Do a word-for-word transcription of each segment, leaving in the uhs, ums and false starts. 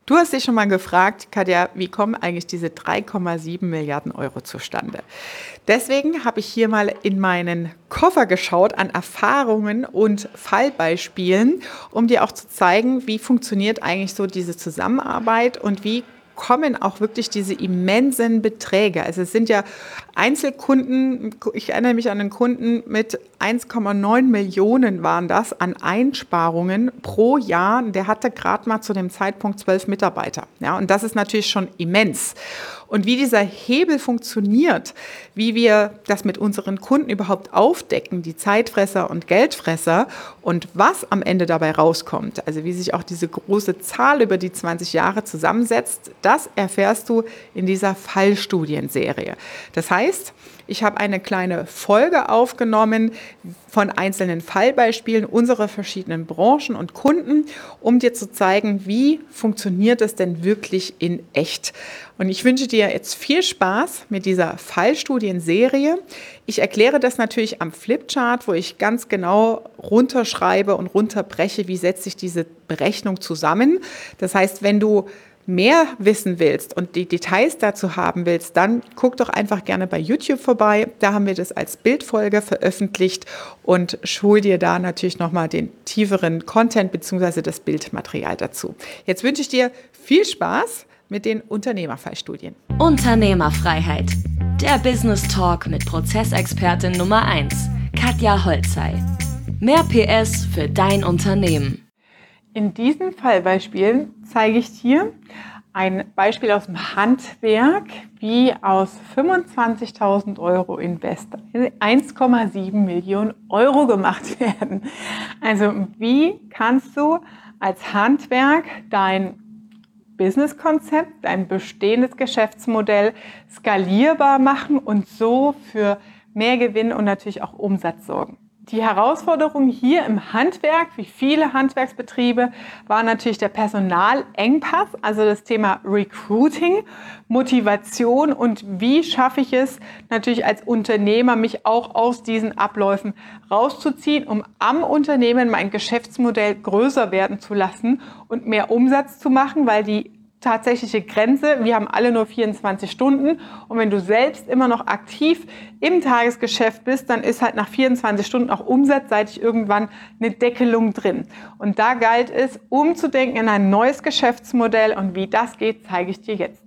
Du hast dich schon mal gefragt, Katja, wie kommen eigentlich diese drei Komma sieben Milliarden Euro zustande? Deswegen habe ich hier mal in meinen Koffer geschaut an Erfahrungen und Fallbeispielen, um dir auch zu zeigen, wie funktioniert eigentlich so diese Zusammenarbeit und wie kommen auch wirklich diese immensen Beträge. Also es sind ja Einzelkunden, ich erinnere mich an einen Kunden mit eins Komma neun Millionen waren das an Einsparungen pro Jahr. Der hatte gerade mal zu dem Zeitpunkt zwölf Mitarbeiter. Ja, und das ist natürlich schon immens. Und wie dieser Hebel funktioniert, wie wir das mit unseren Kunden überhaupt aufdecken, die Zeitfresser und Geldfresser und was am Ende dabei rauskommt, also wie sich auch diese große Zahl über die zwanzig Jahre zusammensetzt, das erfährst du in dieser Fallstudienserie. Das heißt, ich habe eine kleine Folge aufgenommen von einzelnen Fallbeispielen unserer verschiedenen Branchen und Kunden, um dir zu zeigen, wie funktioniert es denn wirklich in echt. Und ich wünsche dir jetzt viel Spaß mit dieser Fallstudienserie. Ich erkläre das natürlich am Flipchart, wo ich ganz genau runterschreibe und runterbreche, wie setzt sich diese Berechnung zusammen. Das heißt, wenn du mehr wissen willst und die Details dazu haben willst, dann guck doch einfach gerne bei YouTube vorbei. Da haben wir das als Bildfolge veröffentlicht und hol dir da natürlich nochmal den tieferen Content bzw. das Bildmaterial dazu. Jetzt wünsche ich dir viel Spaß mit den Unternehmerfallstudien. Unternehmerfreiheit. Der Business Talk mit Prozessexpertin Nummer eins, Katja Holzei. Mehr P S für dein Unternehmen. In diesen Fallbeispielen zeige ich dir ein Beispiel aus dem Handwerk, wie aus fünfundzwanzigtausend Euro Invest eins Komma sieben Millionen Euro gemacht werden. Also wie kannst du als Handwerk dein Businesskonzept, dein bestehendes Geschäftsmodell skalierbar machen und so für mehr Gewinn und natürlich auch Umsatz sorgen? Die Herausforderung hier im Handwerk, wie viele Handwerksbetriebe, war natürlich der Personalengpass, also das Thema Recruiting, Motivation und wie schaffe ich es natürlich als Unternehmer, mich auch aus diesen Abläufen rauszuziehen, um am Unternehmen mein Geschäftsmodell größer werden zu lassen und mehr Umsatz zu machen, weil die tatsächliche Grenze, wir haben alle nur vierundzwanzig Stunden und wenn du selbst immer noch aktiv im Tagesgeschäft bist, dann ist halt nach vierundzwanzig Stunden auch umsatzseitig irgendwann eine Deckelung drin. Und da galt es, umzudenken in ein neues Geschäftsmodell und wie das geht, zeige ich dir jetzt.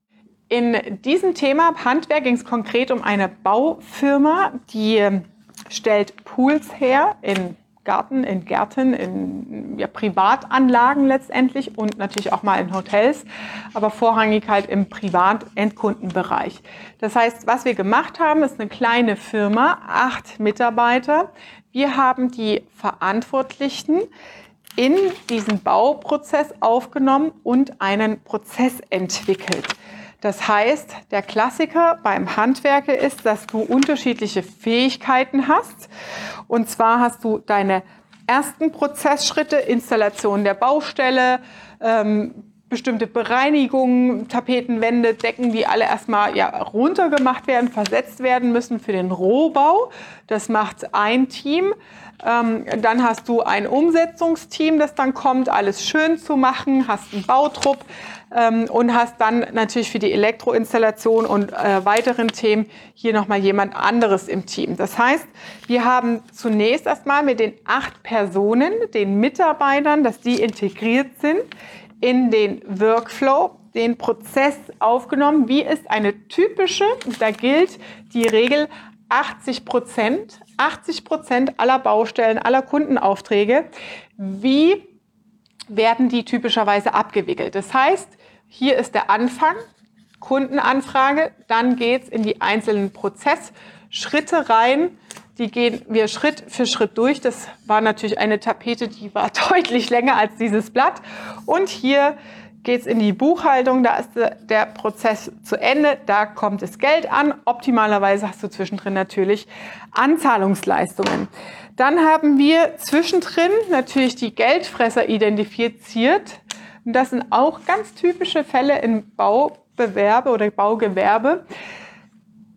In diesem Thema Handwerk ging es konkret um eine Baufirma, die stellt Pools her in Garten, in Gärten, in ja, Privatanlagen letztendlich und natürlich auch mal in Hotels, aber vorrangig halt im Privat-Endkundenbereich. Das heißt, was wir gemacht haben, ist eine kleine Firma, acht Mitarbeiter. Wir haben die Verantwortlichen in diesen Bauprozess aufgenommen und einen Prozess entwickelt. Das heißt, der Klassiker beim Handwerker ist, dass du unterschiedliche Fähigkeiten hast. Und zwar hast du deine ersten Prozessschritte, Installation der Baustelle, ähm, bestimmte Bereinigungen, Tapetenwände, Decken, die alle erstmal ja, runtergemacht werden, versetzt werden müssen für den Rohbau. Das macht ein Team. Ähm, dann hast du ein Umsetzungsteam, das dann kommt, alles schön zu machen, hast einen Bautrupp ähm, und hast dann natürlich für die Elektroinstallation und äh, weiteren Themen hier nochmal jemand anderes im Team. Das heißt, wir haben zunächst erstmal mit den acht Personen, den Mitarbeitern, dass die integriert sind, in den Workflow, den Prozess aufgenommen. Wie ist eine typische, da gilt die Regel achtzig Prozent, achtzig Prozent aller Baustellen, aller Kundenaufträge, wie werden die typischerweise abgewickelt? Das heißt, hier ist der Anfang, Kundenanfrage, dann geht's in die einzelnen Prozessschritte rein. Die gehen wir Schritt für Schritt durch. Das war natürlich eine Tapete, die war deutlich länger als dieses Blatt. Und hier geht's in die Buchhaltung, da ist der Prozess zu Ende, da kommt das Geld an. Optimalerweise hast du zwischendrin natürlich Anzahlungsleistungen. Dann haben wir zwischendrin natürlich die Geldfresser identifiziert. Und das sind auch ganz typische Fälle im Baubewerbe oder Baugewerbe.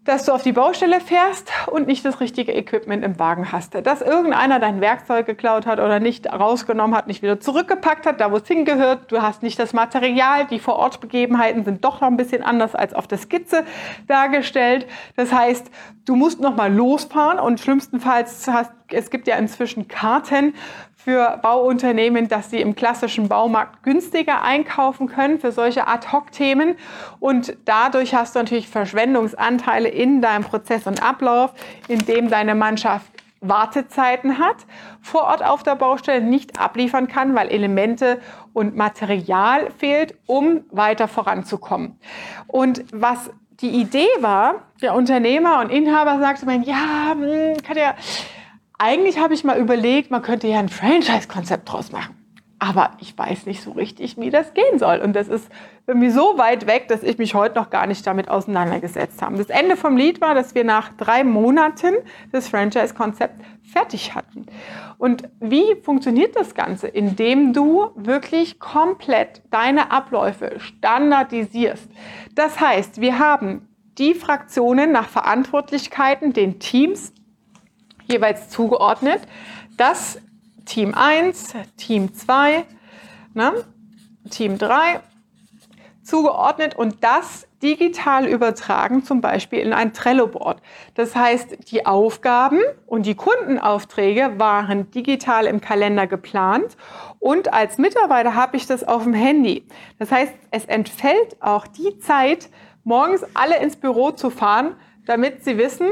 dass du auf die Baustelle fährst und nicht das richtige Equipment im Wagen hast. Dass irgendeiner dein Werkzeug geklaut hat oder nicht rausgenommen hat, nicht wieder zurückgepackt hat, da wo es hingehört. Du hast nicht das Material, die Vor-Ort-Begebenheiten sind doch noch ein bisschen anders als auf der Skizze dargestellt. Das heißt, du musst nochmal losfahren und schlimmstenfalls hast, es gibt ja inzwischen Karten für Bauunternehmen, dass sie im klassischen Baumarkt günstiger einkaufen können für solche Ad-Hoc-Themen. Und dadurch hast du natürlich Verschwendungsanteile in deinem Prozess und Ablauf, in dem deine Mannschaft Wartezeiten hat, vor Ort auf der Baustelle nicht abliefern kann, weil Elemente und Material fehlt, um weiter voranzukommen. Und was die Idee war, der Unternehmer und Inhaber sagte mir, ja, Katja, eigentlich habe ich mal überlegt, man könnte ja ein Franchise-Konzept draus machen. Aber ich weiß nicht so richtig, wie das gehen soll. Und das ist irgendwie so weit weg, dass ich mich heute noch gar nicht damit auseinandergesetzt habe. Das Ende vom Lied war, dass wir nach drei Monaten das Franchise-Konzept fertig hatten. Und wie funktioniert das Ganze? Indem du wirklich komplett deine Abläufe standardisierst. Das heißt, wir haben die Fraktionen nach Verantwortlichkeiten, den Teams, jeweils zugeordnet, das Team eins, Team zwei, ne, Team drei zugeordnet und das digital übertragen, zum Beispiel in ein Trello-Board. Das heißt, die Aufgaben und die Kundenaufträge waren digital im Kalender geplant und als Mitarbeiter habe ich das auf dem Handy. Das heißt, es entfällt auch die Zeit, morgens alle ins Büro zu fahren, damit sie wissen,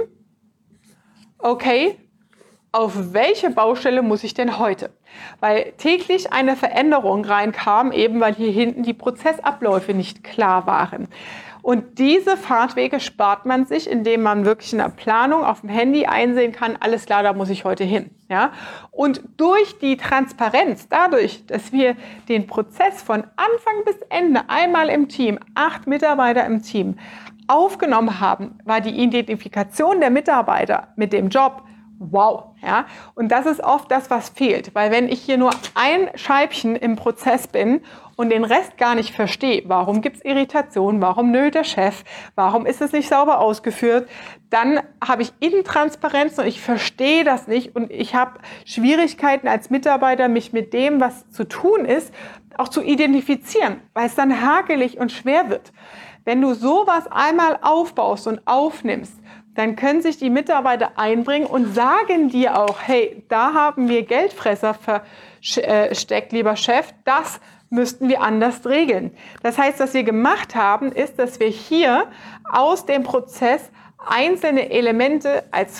okay, auf welche Baustelle muss ich denn heute? Weil täglich eine Veränderung reinkam, eben weil hier hinten die Prozessabläufe nicht klar waren. Und diese Fahrtwege spart man sich, indem man wirklich in der Planung auf dem Handy einsehen kann, alles klar, da muss ich heute hin. Ja? Und durch die Transparenz, dadurch, dass wir den Prozess von Anfang bis Ende einmal im Team, acht Mitarbeiter im Team, aufgenommen haben, war die Identifikation der Mitarbeiter mit dem Job wow, ja. Und das ist oft das, was fehlt. Weil wenn ich hier nur ein Scheibchen im Prozess bin und den Rest gar nicht verstehe, warum gibt es Irritation, warum nölt der Chef, warum ist es nicht sauber ausgeführt, dann habe ich Intransparenz und ich verstehe das nicht und ich habe Schwierigkeiten als Mitarbeiter, mich mit dem, was zu tun ist, auch zu identifizieren, weil es dann hakelig und schwer wird. Wenn du sowas einmal aufbaust und aufnimmst, dann können sich die Mitarbeiter einbringen und sagen dir auch, hey, da haben wir Geldfresser versteckt, lieber Chef, das müssten wir anders regeln. Das heißt, was wir gemacht haben, ist, dass wir hier aus dem Prozess einzelne Elemente als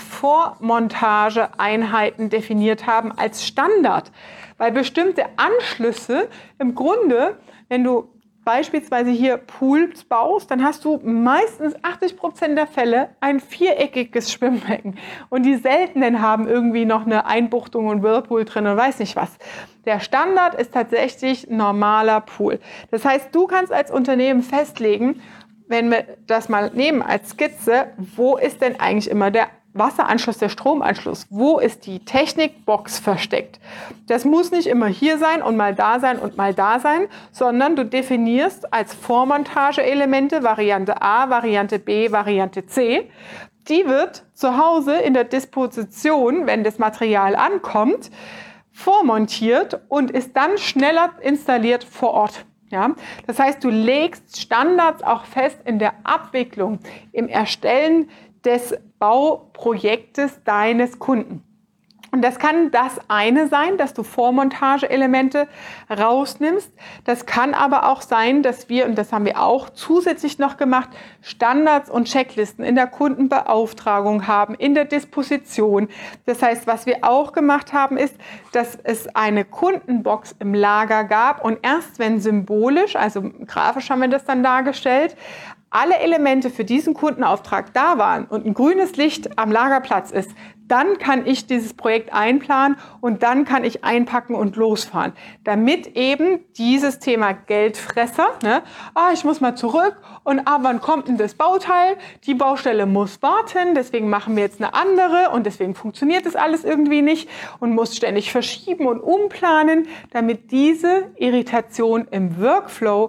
Vormontageeinheiten definiert haben, als Standard. Weil bestimmte Anschlüsse im Grunde, wenn du beispielsweise hier Pools baust, dann hast du meistens achtzig Prozent der Fälle ein viereckiges Schwimmbecken. Und die seltenen haben irgendwie noch eine Einbuchtung und Whirlpool drin und weiß nicht was. Der Standard ist tatsächlich ein normaler Pool. Das heißt, du kannst als Unternehmen festlegen, wenn wir das mal nehmen als Skizze, wo ist denn eigentlich immer der Wasseranschluss, der Stromanschluss? Wo ist die Technikbox versteckt? Das muss nicht immer hier sein und mal da sein und mal da sein, sondern du definierst als Vormontageelemente Variante A, Variante B, Variante C. Die wird zu Hause in der Disposition, wenn das Material ankommt, vormontiert und ist dann schneller installiert vor Ort. Ja, das heißt, du legst Standards auch fest in der Abwicklung, im Erstellen des Bauprojektes deines Kunden. Und das kann das eine sein, dass du Vormontageelemente rausnimmst. Das kann aber auch sein, dass wir, und das haben wir auch zusätzlich noch gemacht, Standards und Checklisten in der Kundenbeauftragung haben, in der Disposition. Das heißt, was wir auch gemacht haben, ist, dass es eine Kundenbox im Lager gab und erst wenn symbolisch, also grafisch haben wir das dann dargestellt, alle Elemente für diesen Kundenauftrag da waren und ein grünes Licht am Lagerplatz ist, dann kann ich dieses Projekt einplanen und dann kann ich einpacken und losfahren. Damit eben dieses Thema Geldfresser, ne, ah, ich muss mal zurück und ah, wann kommt denn das Bauteil? Die Baustelle muss warten, deswegen machen wir jetzt eine andere und deswegen funktioniert das alles irgendwie nicht und muss ständig verschieben und umplanen, damit diese Irritation im Workflow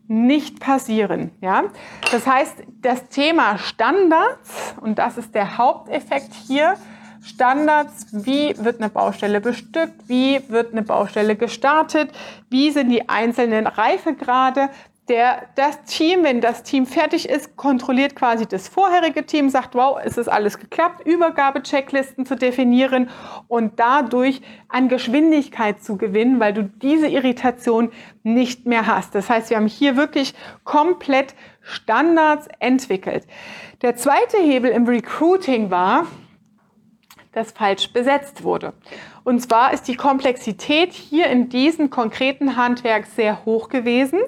nicht passieren. Ja? Das heißt, das Thema Standards, und das ist der Haupteffekt hier, Standards, wie wird eine Baustelle bestückt, wie wird eine Baustelle gestartet, wie sind die einzelnen Reifegrade. Der, das Team, wenn das Team fertig ist, kontrolliert quasi das vorherige Team, sagt, wow, es ist alles geklappt, Übergabechecklisten zu definieren und dadurch an Geschwindigkeit zu gewinnen, weil du diese Irritation nicht mehr hast. Das heißt, wir haben hier wirklich komplett Standards entwickelt. Der zweite Hebel im Recruiting war, dass falsch besetzt wurde. Und zwar ist die Komplexität hier in diesem konkreten Handwerk sehr hoch gewesen.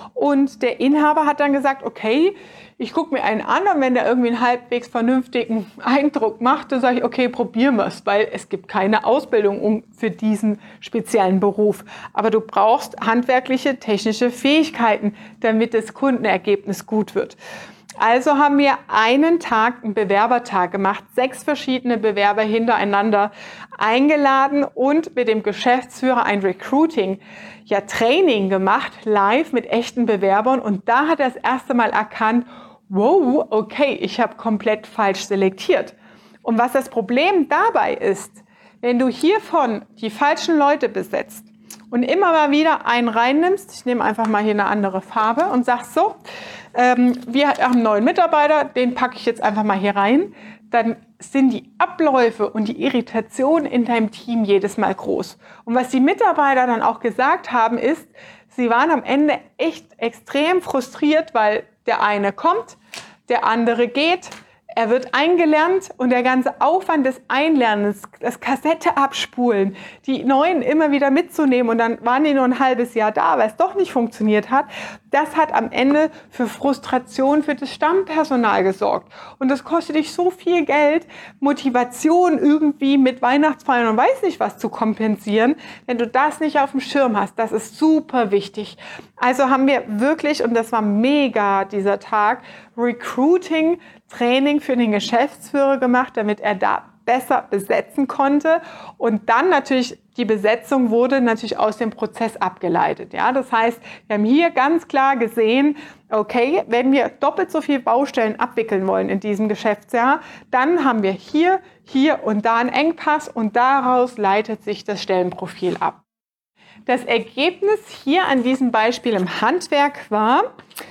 Und der Inhaber hat dann gesagt, okay, ich gucke mir einen an und wenn der irgendwie einen halbwegs vernünftigen Eindruck macht, dann sage ich, okay, probieren wir es, weil es gibt keine Ausbildung für diesen speziellen Beruf. Aber du brauchst handwerkliche, technische Fähigkeiten, damit das Kundenergebnis gut wird. Also haben wir einen Tag, einen Bewerbertag gemacht, sechs verschiedene Bewerber hintereinander eingeladen und mit dem Geschäftsführer ein Recruiting, ja Training gemacht, live mit echten Bewerbern. Und da hat er das erste Mal erkannt, wow, okay, ich habe komplett falsch selektiert. Und was das Problem dabei ist, wenn du hiervon die falschen Leute besetzt und immer mal wieder einen reinnimmst, ich nehme einfach mal hier eine andere Farbe und sag so, ähm, wir haben einen neuen Mitarbeiter, den packe ich jetzt einfach mal hier rein, dann sind die Abläufe und die Irritation in deinem Team jedes Mal groß. Und was die Mitarbeiter dann auch gesagt haben, ist, sie waren am Ende echt extrem frustriert, weil der eine kommt, der andere geht, er wird eingelernt und der ganze Aufwand des Einlernens, das Kassette abspulen, die Neuen immer wieder mitzunehmen und dann waren die nur ein halbes Jahr da, weil es doch nicht funktioniert hat, das hat am Ende für Frustration für das Stammpersonal gesorgt. Und das kostet dich so viel Geld, Motivation irgendwie mit Weihnachtsfeiern und weiß nicht was zu kompensieren, wenn du das nicht auf dem Schirm hast. Das ist super wichtig. Also haben wir wirklich, und das war mega dieser Tag, Recruiting, Training für den Geschäftsführer gemacht, damit er da besser besetzen konnte. Und dann natürlich, die Besetzung wurde natürlich aus dem Prozess abgeleitet. Ja, das heißt, wir haben hier ganz klar gesehen, okay, wenn wir doppelt so viele Baustellen abwickeln wollen in diesem Geschäftsjahr, dann haben wir hier, hier und da einen Engpass und daraus leitet sich das Stellenprofil ab. Das Ergebnis hier an diesem Beispiel im Handwerk war,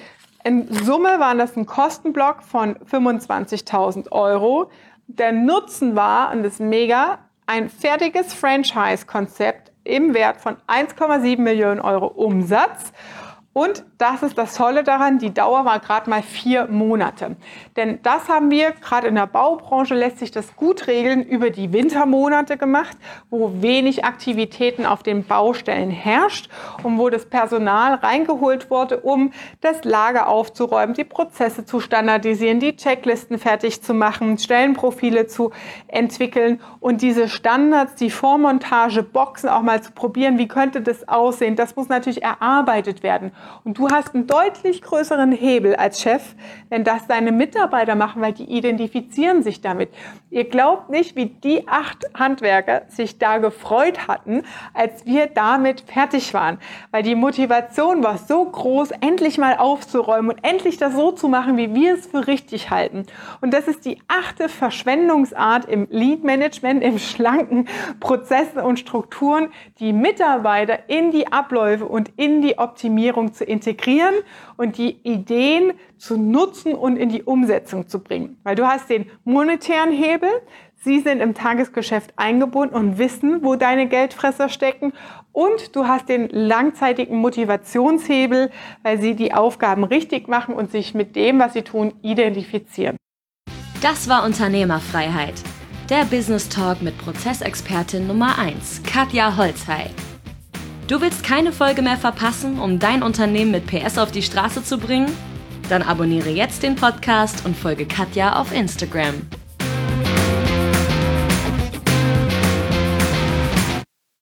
in Summe war das ein Kostenblock von fünfundzwanzigtausend Euro. Der Nutzen war, und das ist mega, ein fertiges Franchise-Konzept im Wert von eins Komma sieben Millionen Euro Umsatz. Und das ist das Tolle daran, die Dauer war gerade mal vier Monate. Denn das haben wir, gerade in der Baubranche lässt sich das gut regeln, über die Wintermonate gemacht, wo wenig Aktivitäten auf den Baustellen herrscht und wo das Personal reingeholt wurde, um das Lager aufzuräumen, die Prozesse zu standardisieren, die Checklisten fertig zu machen, Stellenprofile zu entwickeln und diese Standards, die Vormontage, Boxen auch mal zu probieren, wie könnte das aussehen, das muss natürlich erarbeitet werden. Und du hast einen deutlich größeren Hebel als Chef, wenn das deine Mitarbeiter machen, weil die identifizieren sich damit. Ihr glaubt nicht, wie die acht Handwerker sich da gefreut hatten, als wir damit fertig waren. Weil die Motivation war so groß, endlich mal aufzuräumen und endlich das so zu machen, wie wir es für richtig halten. Und das ist die achte Verschwendungsart im Lead-Management, im schlanken Prozessen und Strukturen, die Mitarbeiter in die Abläufe und in die Optimierung zu integrieren und die Ideen zu nutzen und in die Umsetzung zu bringen. Weil du hast den monetären Hebel, sie sind im Tagesgeschäft eingebunden und wissen, wo deine Geldfresser stecken und du hast den langzeitigen Motivationshebel, weil sie die Aufgaben richtig machen und sich mit dem, was sie tun, identifizieren. Das war Unternehmerfreiheit. Der Business Talk mit Prozessexpertin Nummer eins, Katja Holzhey. Du willst keine Folge mehr verpassen, um dein Unternehmen mit P S auf die Straße zu bringen? Dann abonniere jetzt den Podcast und folge Katja auf Instagram.